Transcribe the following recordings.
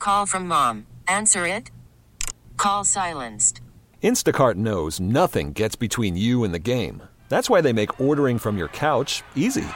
Call from mom. Answer it. Call silenced. Instacart knows nothing gets between you and the game. That's why they make ordering from your couch easy.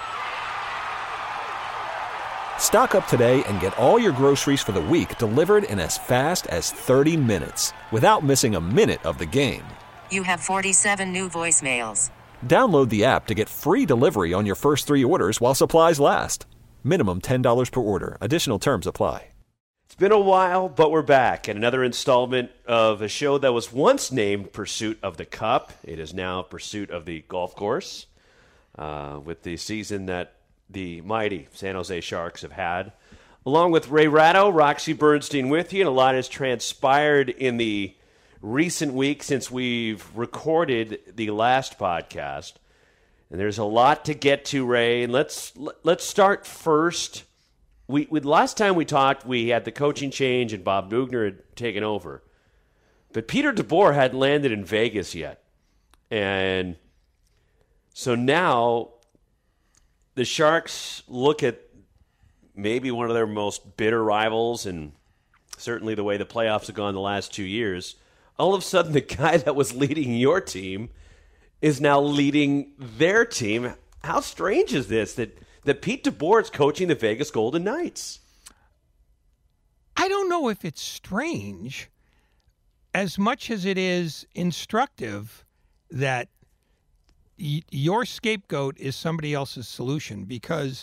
Stock up today and get all your groceries for the week delivered in as fast as 30 minutes without missing a minute of the game. You have 47 new voicemails. Download the app to get free delivery on your first 3 orders while supplies last. Minimum $10 per order. Additional terms apply. It's been a while, but we're back at another installment of a show that was once named Pursuit of the Cup. It is now Pursuit of the Golf Course, with the season that the mighty San Jose Sharks have had. Along with Ray Ratto, Roxy Bernstein with you, and a lot has transpired in the recent week since we've recorded the last podcast. And there's a lot to get to, Ray. And let's start first. Last time we talked, we had the coaching change and Bob Boughner had taken over. But Peter DeBoer hadn't landed in Vegas yet. And so now the Sharks look at maybe one of their most bitter rivals, and certainly the way the playoffs have gone the last 2 years. All of a sudden, the guy that was leading your team is now leading their team. How strange is this that Pete DeBoer is coaching the Vegas Golden Knights? I don't know if it's strange as much as it is instructive that your scapegoat is somebody else's solution, because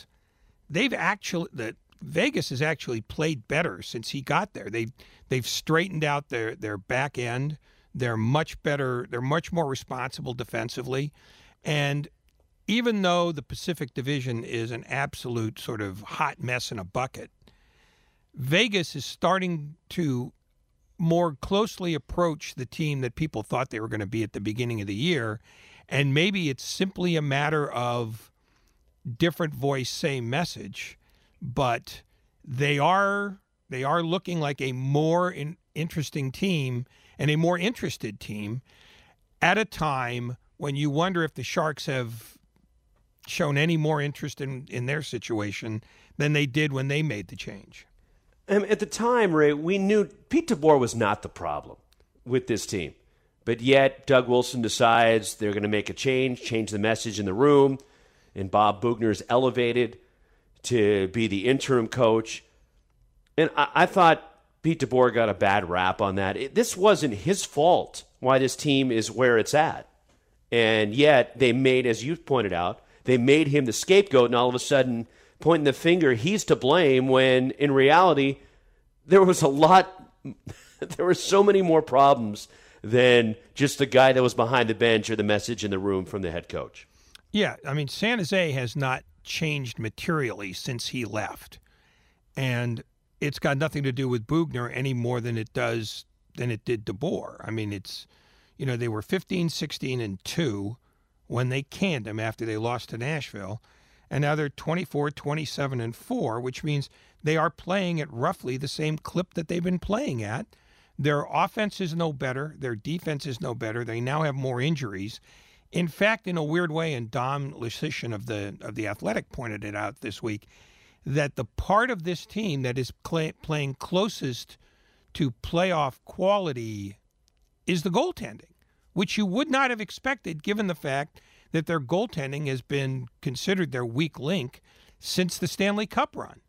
Vegas has actually played better since he got there. They've straightened out their back end. They're much better. They're much more responsible defensively. And even though the Pacific Division is an absolute sort of hot mess in a bucket, Vegas is starting to more closely approach the team that people thought they were going to be at the beginning of the year. And maybe it's simply a matter of different voice, same message, but they are looking like a more interesting team and a more interested team at a time when you wonder if the Sharks have shown any more interest in their situation than they did when they made the change. At the time, Ray, we knew Pete DeBoer was not the problem with this team. But yet, Doug Wilson decides they're going to make a change the message in the room, and Bob Boughner is elevated to be the interim coach. And I thought Pete DeBoer got a bad rap on that. This wasn't his fault why this team is where it's at. And yet, they made, as you pointed out, they made him the scapegoat, and all of a sudden, pointing the finger, he's to blame, when in reality, there were so many more problems than just the guy that was behind the bench or the message in the room from the head coach. Yeah, I mean, San Jose has not changed materially since he left. And it's got nothing to do with Boughner any more than it did DeBoer. I mean, they were 15, 16, and 2 when they canned him after they lost to Nashville. And now they're 24, 27, and 4, which means they are playing at roughly the same clip that they've been playing at. Their offense is no better. Their defense is no better. They now have more injuries. In fact, in a weird way, and Dom Lucian of the Athletic pointed it out this week, that the part of this team that is playing closest to playoff quality is the goaltending, which you would not have expected given the fact that their goaltending has been considered their weak link since the Stanley Cup run.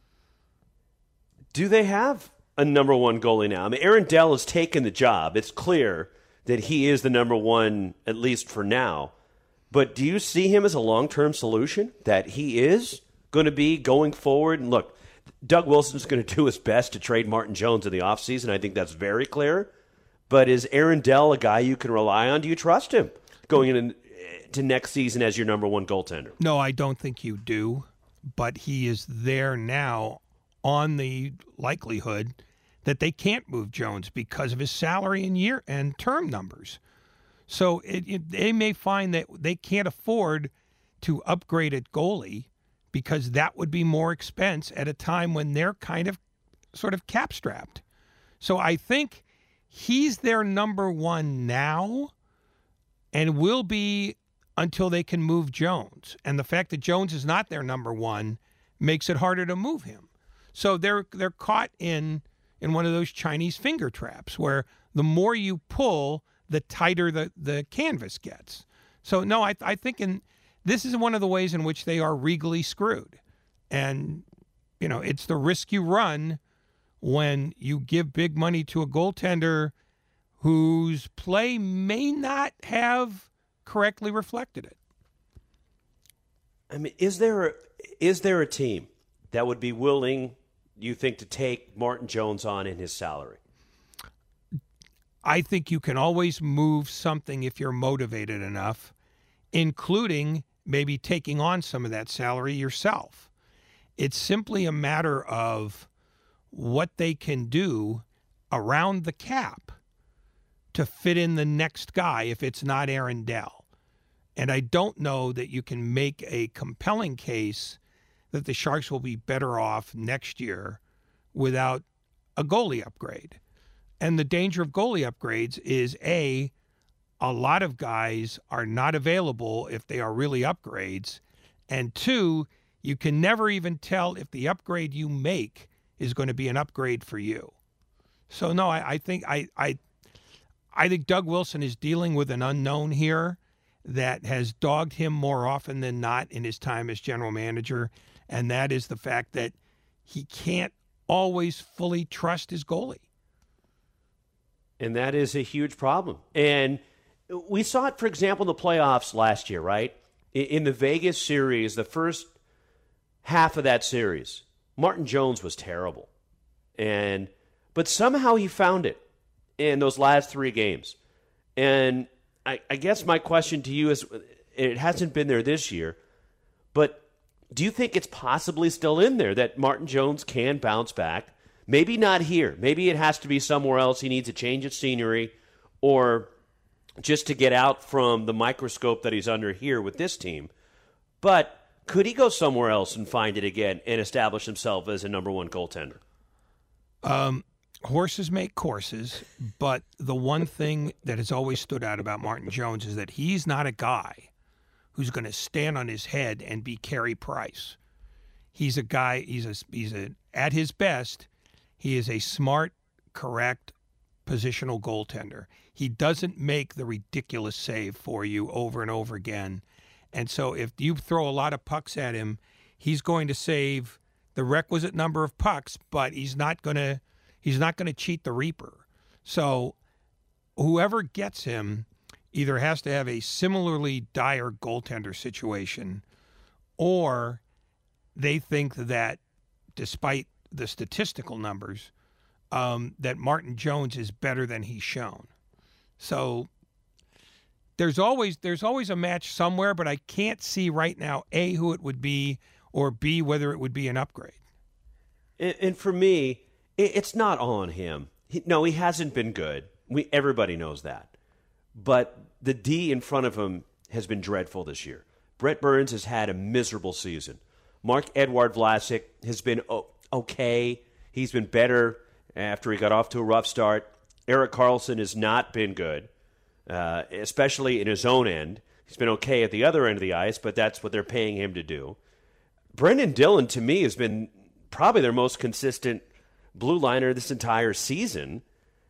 Do they have a number one goalie now? I mean, Aaron Dell has taken the job. It's clear that he is the number one, at least for now. But do you see him as a long-term solution, that he is going to be going forward? And look, Doug Wilson's going to do his best to trade Martin Jones in the offseason. I think that's very clear. But is Aaron Dell a guy you can rely on? Do you trust him going into next season as your number one goaltender? No, I don't think you do. But he is there now on the likelihood that they can't move Jones because of his salary and year and term numbers. So they may find that they can't afford to upgrade at goalie because that would be more expense at a time when they're kind of sort of cap-strapped. So I think he's their number one now and will be until they can move Jones. And the fact that Jones is not their number one makes it harder to move him. So they're caught in, in one of those Chinese finger traps where the more you pull, the tighter the canvas gets. So, no, I think this is one of the ways in which they are regally screwed. And, it's the risk you run when you give big money to a goaltender whose play may not have correctly reflected it. I mean, is there a team that would be willing, you think, to take Martin Jones on in his salary? I think you can always move something if you're motivated enough, including maybe taking on some of that salary yourself. It's simply a matter of what they can do around the cap to fit in the next guy if it's not Aaron Dell. And I don't know that you can make a compelling case that the Sharks will be better off next year without a goalie upgrade. And the danger of goalie upgrades is, A lot of guys are not available if they are really upgrades. And 2, you can never even tell if the upgrade you make is going to be an upgrade for you. So, no, I think Doug Wilson is dealing with an unknown here that has dogged him more often than not in his time as general manager, and that is the fact that he can't always fully trust his goalie. And that is a huge problem. And we saw it, for example, in the playoffs last year, right? In the Vegas series, the first half of that series, Martin Jones was terrible. But somehow he found it in those last 3 games. And I guess my question to you is, it hasn't been there this year, but do you think it's possibly still in there that Martin Jones can bounce back? Maybe not here. Maybe it has to be somewhere else. He needs a change of scenery or just to get out from the microscope that he's under here with this team. But could he go somewhere else and find it again and establish himself as a number 1 goaltender? Horses make courses, but the one thing that has always stood out about Martin Jones is that he's not a guy who's going to stand on his head and be Carey Price. He's a guy, at his best, he is a smart, correct, positional goaltender. He doesn't make the ridiculous save for you over and over again. And so if you throw a lot of pucks at him, he's going to save the requisite number of pucks, but he's not going to cheat the Reaper. So whoever gets him either has to have a similarly dire goaltender situation, or they think that despite the statistical numbers, that Martin Jones is better than he's shown. So there's always a match somewhere, but I can't see right now, A, who it would be, or B, whether it would be an upgrade. And for me, it's not all on him. He hasn't been good. Everybody knows that. But the D in front of him has been dreadful this year. Brent Burns has had a miserable season. Marc-Edouard Vlasic has been okay. He's been better after he got off to a rough start. Erik Karlsson has not been good, especially in his own end. He's been okay at the other end of the ice, but that's what they're paying him to do. Brendan Dillon, to me, has been probably their most consistent blue liner this entire season.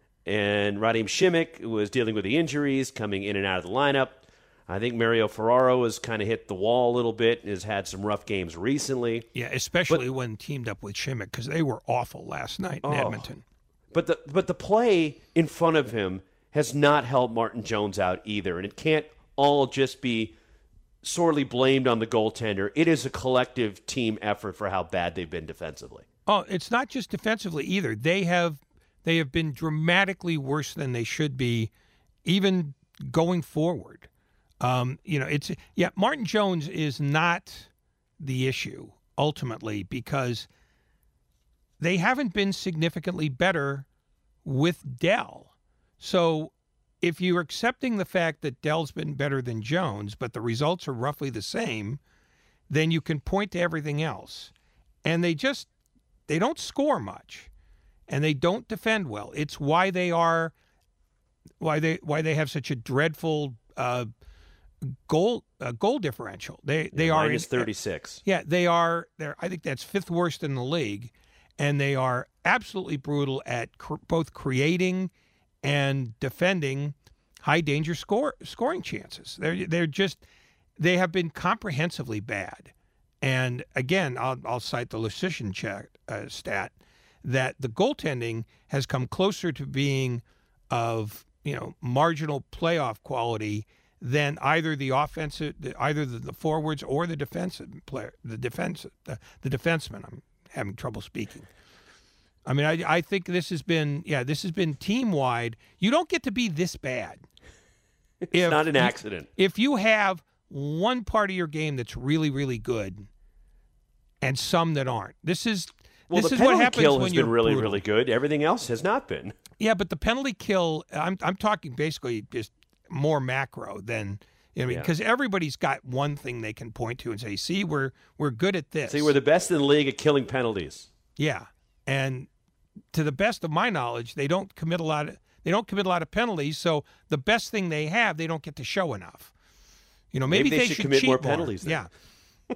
And Radim Šimić was dealing with the injuries, coming in and out of the lineup. I think Mario Ferraro has kind of hit the wall a little bit and has had some rough games recently. Yeah, especially when teamed up with Šimić, because they were awful last night in Edmonton. But the play in front of him has not helped Martin Jones out either, and it can't all just be sorely blamed on the goaltender. It is a collective team effort for how bad they've been defensively. Oh, it's not just defensively either. They have been dramatically worse than they should be, even going forward. Martin Jones is not the issue ultimately because they haven't been significantly better with Dell. So if you're accepting the fact that Dell's been better than Jones, but the results are roughly the same, then you can point to everything else. And they don't score much, and they don't defend well. It's why they have such a dreadful goal differential. They are minus 36. Yeah, they are. I think that's fifth worst in the league, and they are absolutely brutal at both creating and defending high danger scoring chances. They have been comprehensively bad. And again, I'll cite the Lucian stat that the goaltending has come closer to being of marginal playoff quality than either the forwards or the defensive player, the defenseman. I'm having trouble speaking. I mean, I think this has been team wide. You don't get to be this bad. It's not an accident. If you have one part of your game that's really, really good, and some that aren't, this is the what penalty happens kill when has you're been really, brutal. really good. Everything else has not been. Yeah, but the penalty kill, I'm talking basically just more macro than because everybody's got one thing they can point to and say, "See, we're good at this." See, we're the best in the league at killing penalties. Yeah, and to the best of my knowledge, they don't commit a lot of penalties. So the best thing they have, they don't get to show enough. Maybe they should commit cheat more penalties. Then. Yeah.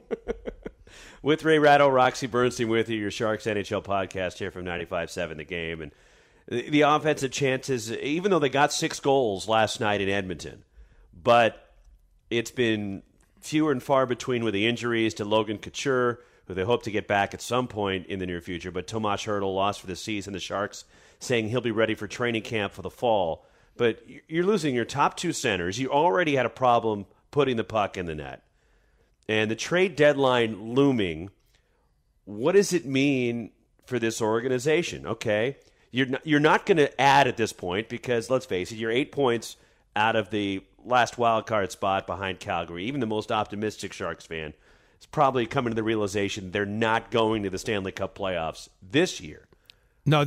With Ray Ratto, Roxy Bernstein with you, your Sharks NHL podcast here from 95.7 The Game. And the offensive chances, even though they got 6 goals last night in Edmonton, but it's been fewer and far between with the injuries to Logan Couture, who they hope to get back at some point in the near future. But Tomas Hertl lost for the season. The Sharks saying he'll be ready for training camp for the fall. But you're losing your top 2 centers. You already had a problem putting the puck in the net. And the trade deadline looming, what does it mean for this organization? Okay, you're not going to add at this point because, let's face it, you're 8 points out of the last wild card spot behind Calgary. Even the most optimistic Sharks fan is probably coming to the realization they're not going to the Stanley Cup playoffs this year. No,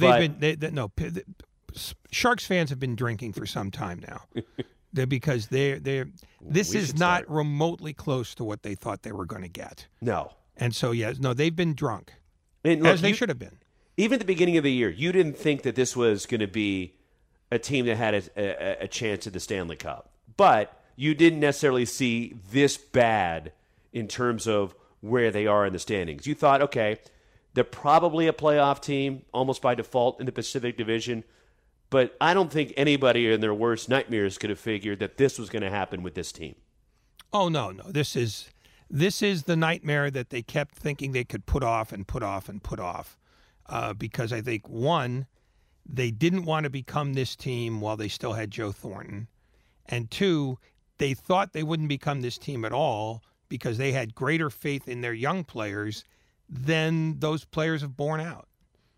Sharks fans have been drinking for some time now. Because this is not remotely close to what they thought they were going to get. No. And so, they've been drunk, look, as they should have been. Even at the beginning of the year, you didn't think that this was going to be a team that had a chance at the Stanley Cup. But you didn't necessarily see this bad in terms of where they are in the standings. You thought, okay, they're probably a playoff team, almost by default in the Pacific Division. But I don't think anybody in their worst nightmares could have figured that this was going to happen with this team. Oh, no. This is the nightmare that they kept thinking they could put off and put off and put off. Because I think, one, they didn't want to become this team while they still had Joe Thornton. And two, they thought they wouldn't become this team at all because they had greater faith in their young players than those players have borne out.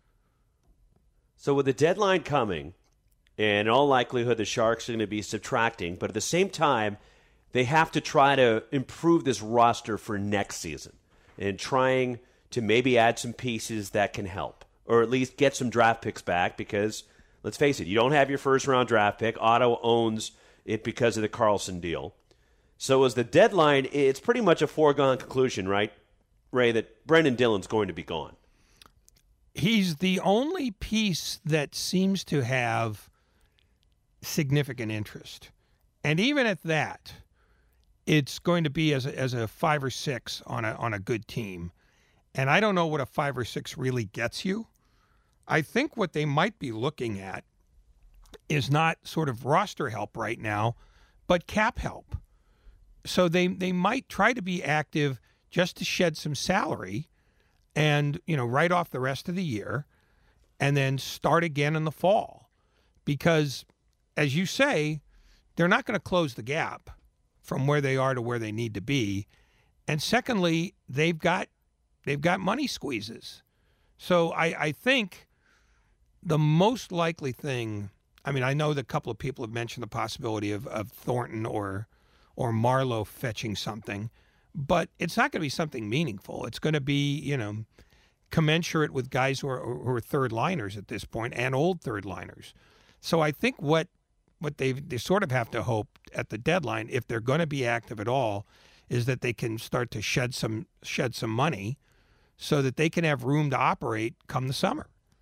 So with the deadline coming, and in all likelihood the Sharks are going to be subtracting, but at the same time, they have to try to improve this roster for next season and trying to maybe add some pieces that can help, or at least get some draft picks back because, let's face it, you don't have your first-round draft pick. Ottawa owns it because of the Karlsson deal. So as the deadline, it's pretty much a foregone conclusion, right, Ray, that Brendan Dillon's going to be gone. He's the only piece that seems to have significant interest. And even at that, it's going to be as a 5 or 6 on a good team. And I don't know what a 5 or 6 really gets you. I think what they might be looking at is not sort of roster help right now, but cap help. So they might try to be active just to shed some salary and, write off the rest of the year and then start again in the fall. Because, as you say, they're not going to close the gap from where they are to where they need to be. And secondly, they've got money squeezes. So I think the most likely thing, I know that a couple of people have mentioned the possibility of Thornton or Marleau fetching something, but it's not going to be something meaningful. It's going to be, commensurate with guys who are third liners at this point and old third liners. So I think what they sort of have to hope at the deadline, if they're going to be active at all, is that they can start to shed some money so that they can have room to operate come the summer.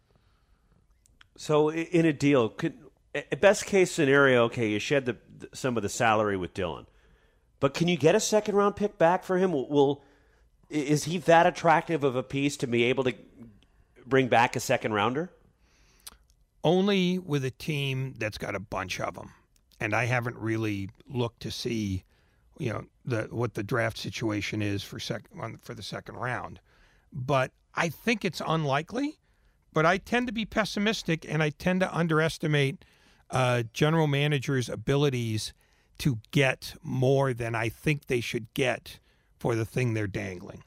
So in a deal, best case scenario, okay, you shed some of the salary with Dillon, but can you get a second-round pick back for him? Is he that attractive of a piece to be able to bring back a second rounder? Only with a team that's got a bunch of them. And I haven't really looked to see, what the draft situation is for the second round. But I think it's unlikely. But I tend to be pessimistic, and I tend to underestimate general managers' abilities to get more than I think they should get for the thing they're dangling.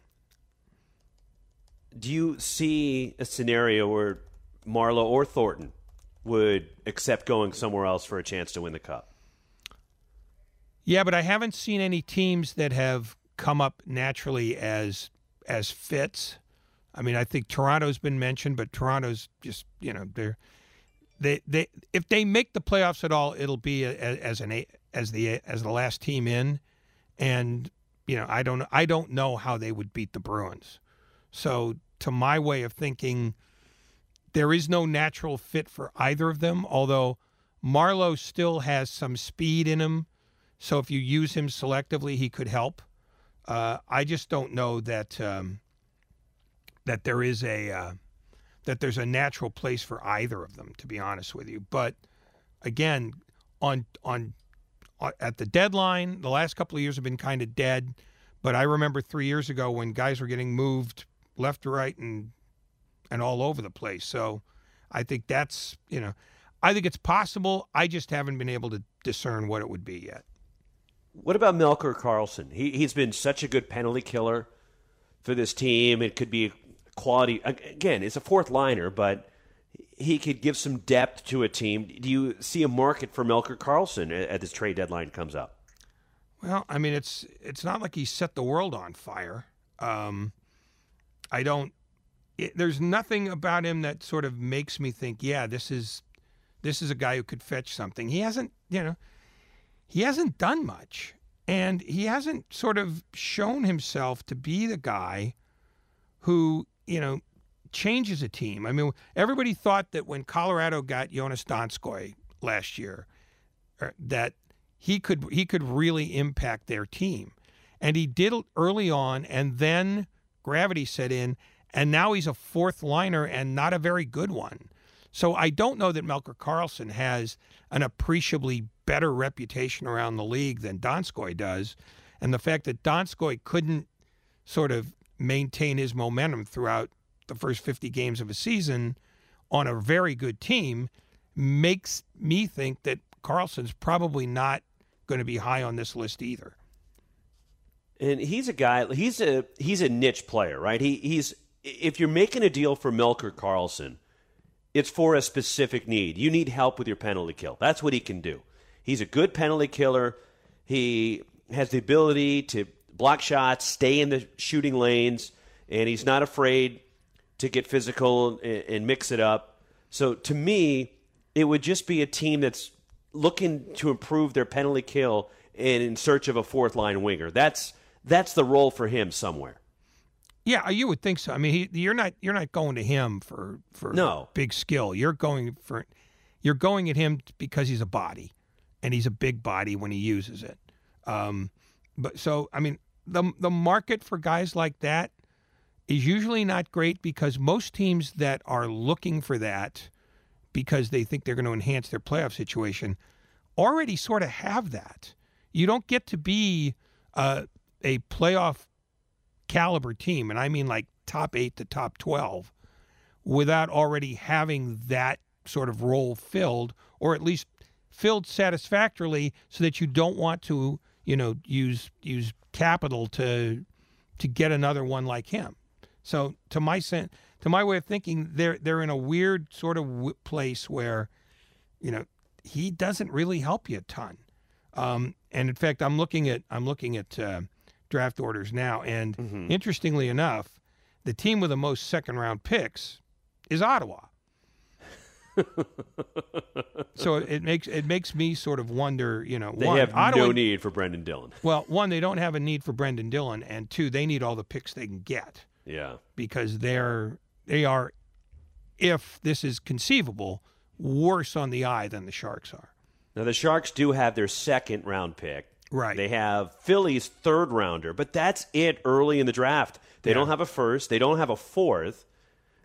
Do you see a scenario where Marlowe or Thornton would accept going somewhere else for a chance to win the Cup? Yeah, but I haven't seen any teams that have come up naturally as fits. I mean, I think Toronto's been mentioned, but Toronto's just, they if they make the playoffs at all, it'll be as the last team in, and I don't know how they would beat the Bruins. So to my way of thinking, there is no natural fit for either of them, although Marlowe still has some speed in him. So if you use him selectively, he could help. I just don't know that that there's a natural place for either of them, to be honest with you. But again, at the deadline, the last couple of years have been kind of dead. But I remember 3 years ago when guys were getting moved left to right and all over the place. So I think that's, I think it's possible. I just haven't been able to discern what it would be yet. What about Melker Karlsson? He's been such a good penalty killer for this team. It could be quality. Again, it's a fourth liner, but he could give some depth to a team. Do you see a market for Melker Karlsson as this trade deadline comes up? Well, I mean, it's not like he set the world on fire. There's nothing about him that sort of makes me think, yeah, this is a guy who could fetch something. He hasn't done much, and he hasn't sort of shown himself to be the guy who, changes a team. I mean, everybody thought that when Colorado got Jonas Donskoi last year, that he could really impact their team. And he did early on, and then gravity set in, and now he's a fourth liner and not a very good one. So I don't know that Melker Karlsson has an appreciably better reputation around the league than Donskoi does. And the fact that Donskoi couldn't sort of maintain his momentum throughout the first 50 games of a season on a very good team makes me think that Karlsson's probably not going to be high on this list either. And he's a guy, he's a niche player, right? He's if you're making a deal for Melker Karlsson, it's for a specific need. You need help with your penalty kill. That's what he can do. He's a good penalty killer. He has the ability to block shots, stay in the shooting lanes, and he's not afraid to get physical and mix it up. So to me, it would just be a team that's looking to improve their penalty kill and in search of a fourth line winger. That's the role for him somewhere. Yeah, you would think so. I mean, you're not going to him for no big skill. You're going at him because he's a body, and he's a big body when he uses it. But so I mean, the market for guys like that is usually not great because most teams that are looking for that because they think they're going to enhance their playoff situation already sort of have that. You don't get to be a playoff caliber team, and I mean like top 8 to top 12, without already having that sort of role filled, or at least filled satisfactorily, so that you don't want to, use capital to get another one like him. So to my way of thinking, they're in a weird sort of place where, he doesn't really help you a ton. And in fact, I'm looking at draft orders now, and interestingly enough, the team with the most second-round picks is Ottawa. So it makes me sort of wonder, they have Ottawa, no need for Brendan Dillon. Well, one, they don't have a need for Brendan Dillon, and two, they need all the picks they can get. Yeah, because they are, if this is conceivable, worse on the eye than the Sharks are. Now the Sharks do have their second-round pick. Right. They have Philly's third-rounder, but that's it early in the draft. They don't have a first. They don't have a fourth.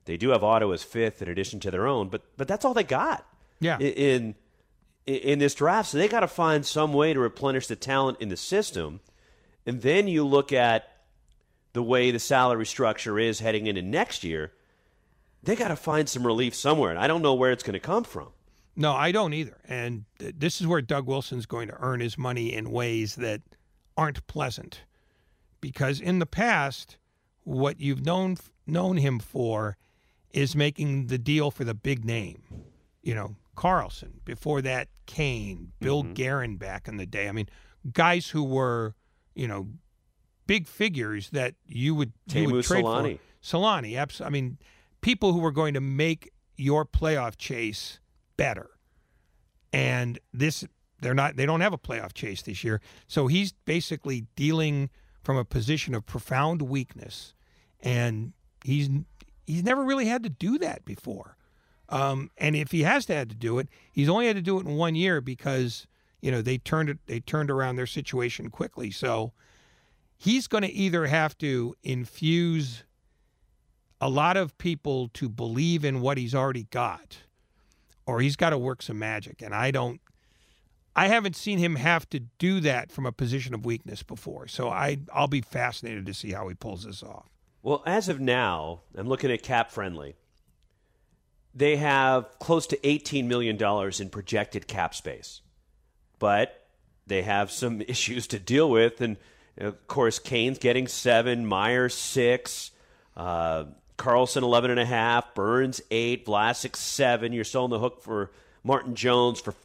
They do have Otto as fifth in addition to their own, but that's all they got. Yeah. In this draft, so they got to find some way to replenish the talent in the system. And then you look at the way the salary structure is heading into next year. They got to find some relief somewhere, and I don't know where it's going to come from. No, I don't either. And this is where Doug Wilson's going to earn his money in ways that aren't pleasant. Because in the past, what you've known him for is making the deal for the big name. You know, Carlson, before that, Kane, Bill Guerin back in the day. I mean, guys who were, you know, big figures that you would trade Solani. for. Solani, absolutely. I mean, people who were going to make your playoff chase better. And they don't have a playoff chase this year. So he's basically dealing from a position of profound weakness. And he's never really had to do that before. And if he has had to do it, he's only had to do it in 1 year because, you know, they turned around their situation quickly. So he's going to either have to infuse a lot of people to believe in what he's already got, or he's got to work some magic. And I haven't seen him have to do that from a position of weakness before. So I'll be fascinated to see how he pulls this off. Well, as of now, I'm looking at Cap Friendly. They have close to $18 million in projected cap space. But they have some issues to deal with. And, of course, Kane's getting 7, Myers 6, Carlson 11.5, Burns 8, Vlasic 7. You're still on the hook for Martin Jones for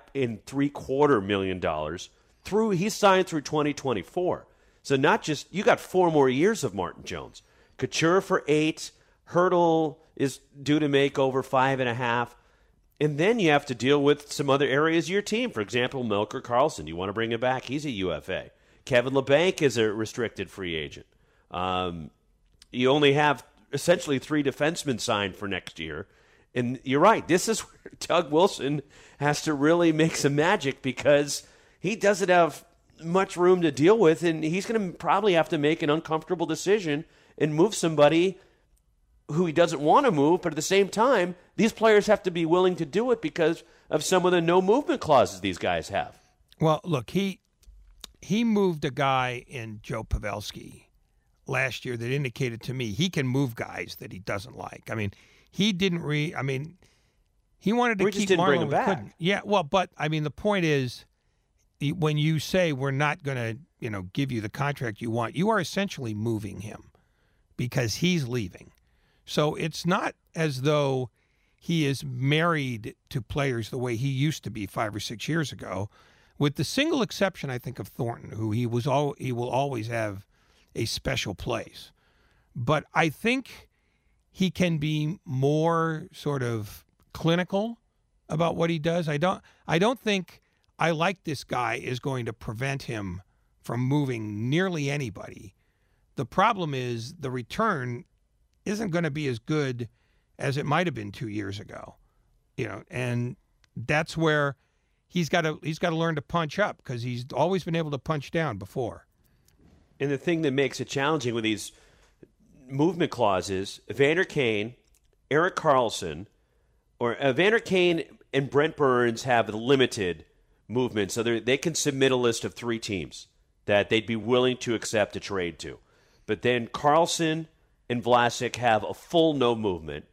$5.75 million. He's signed through 2024. So not just, you got 4 more years of Martin Jones. Couture for 8, Hurdle is due to make over 5.5. And then you have to deal with some other areas of your team. For example, Melker Carlson. You want to bring him back. He's a UFA. Kevin LeBanc is a restricted free agent. You only have essentially 3 defensemen signed for next year. And you're right. This is where Doug Wilson has to really make some magic because he doesn't have much room to deal with. And he's going to probably have to make an uncomfortable decision and move somebody who he doesn't want to move, but at the same time, these players have to be willing to do it because of some of the no-movement clauses these guys have. Well, look, he moved a guy in Joe Pavelski last year that indicated to me he can move guys that he doesn't like. I mean, he didn't he wanted to keep didn't bring Marlon, him back. couldn't. Yeah, well, but, I mean, the point is, when you say we're not going to, give you the contract you want, you are essentially moving him because he's leaving. So it's not as though he is married to players the way he used to be 5 or 6 years ago, with the single exception, I think, of Thornton, who he will always have a special place. But I think he can be more sort of clinical about what he does. I don't think I like this guy is going to prevent him from moving nearly anybody. The problem is the return isn't going to be as good as it might have been 2 years ago, and that's where he's got to learn to punch up because he's always been able to punch down before. And the thing that makes it challenging with these movement clauses, Evander Kane, Erik Karlsson, or Evander Kane and Brent Burns have limited movement, so they can submit a list of 3 teams that they'd be willing to accept a trade to. But then Karlsson and Vlasic have a full no movement.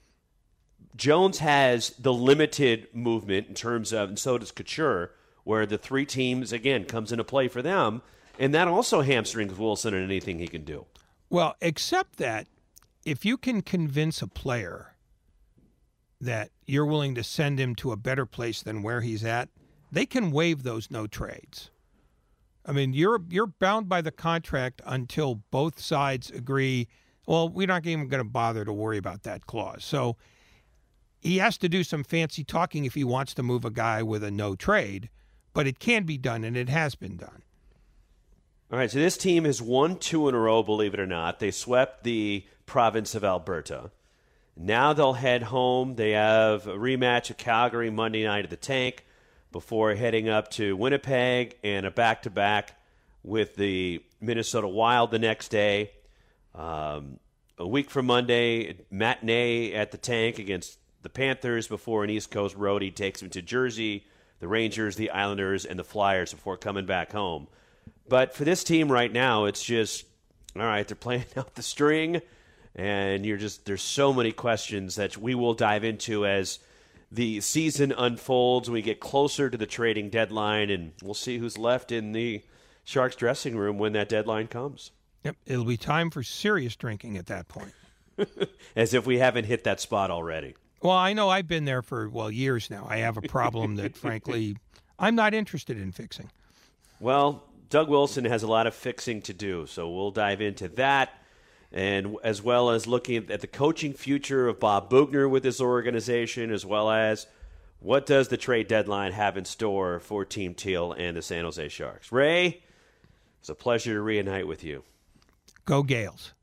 Jones has the limited movement in terms of, and so does Couture, where the 3 teams, again, comes into play for them, and that also hamstrings Wilson in anything he can do. Well, except that if you can convince a player that you're willing to send him to a better place than where he's at, they can waive those no trades. I mean, you're bound by the contract until both sides agree, well, we're not even going to bother to worry about that clause. So he has to do some fancy talking if he wants to move a guy with a no trade, but it can be done, and it has been done. All right, so this team has won 2 in a row, believe it or not. They swept the province of Alberta. Now they'll head home. They have a rematch of Calgary Monday night at the Tank before heading up to Winnipeg and a back-to-back with the Minnesota Wild the next day. a week from Monday, matinee at the Tank against the Panthers before an East Coast road. He takes them to Jersey, the Rangers, the Islanders, and the Flyers before coming back home. But for this team right now, it's just, all right, they're playing out the string, and there's so many questions that we will dive into as the season unfolds, we get closer to the trading deadline, and we'll see who's left in the Sharks dressing room when that deadline comes. Yep, it'll be time for serious drinking at that point. As if we haven't hit that spot already. Well, I know I've been there for, years now. I have a problem that, frankly, I'm not interested in fixing. Well, Doug Wilson has a lot of fixing to do, so we'll dive into that, and as well as looking at the coaching future of Bob Boughner with this organization, as well as what does the trade deadline have in store for Team Teal and the San Jose Sharks. Ray, it's a pleasure to reunite with you. Go Gales.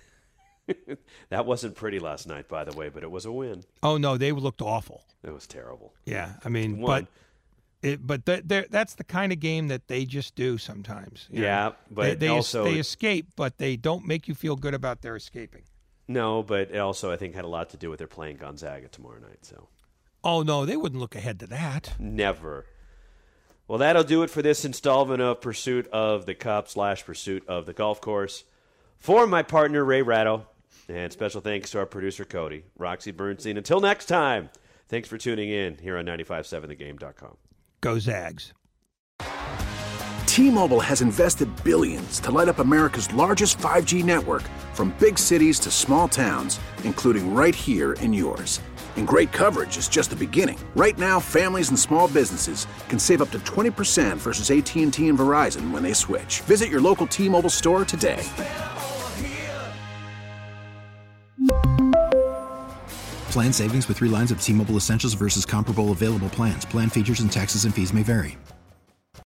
That wasn't pretty last night, by the way, but it was a win. Oh, no, they looked awful. It was terrible. Yeah, I mean, One. but that's the kind of game that they just do sometimes. Yeah, but they also they escape, but they don't make you feel good about their escaping. No, but it also, I think, had a lot to do with their playing Gonzaga tomorrow night. So, oh no, they wouldn't look ahead to that. Never. Well, that'll do it for this installment of Pursuit of the Cup / Pursuit of the Golf Course. For my partner Ray Ratto, and special thanks to our producer Cody, Roxy Bernstein. Until next time, thanks for tuning in here on 95.7thegame.com. Go Zags. T-Mobile has invested billions to light up America's largest 5G network, from big cities to small towns, including right here in yours. And great coverage is just the beginning. Right now, families and small businesses can save up to 20% versus AT&T and Verizon when they switch. Visit your local T-Mobile store today. Plan savings with 3 lines of T-Mobile Essentials versus comparable available plans. Plan features and taxes and fees may vary.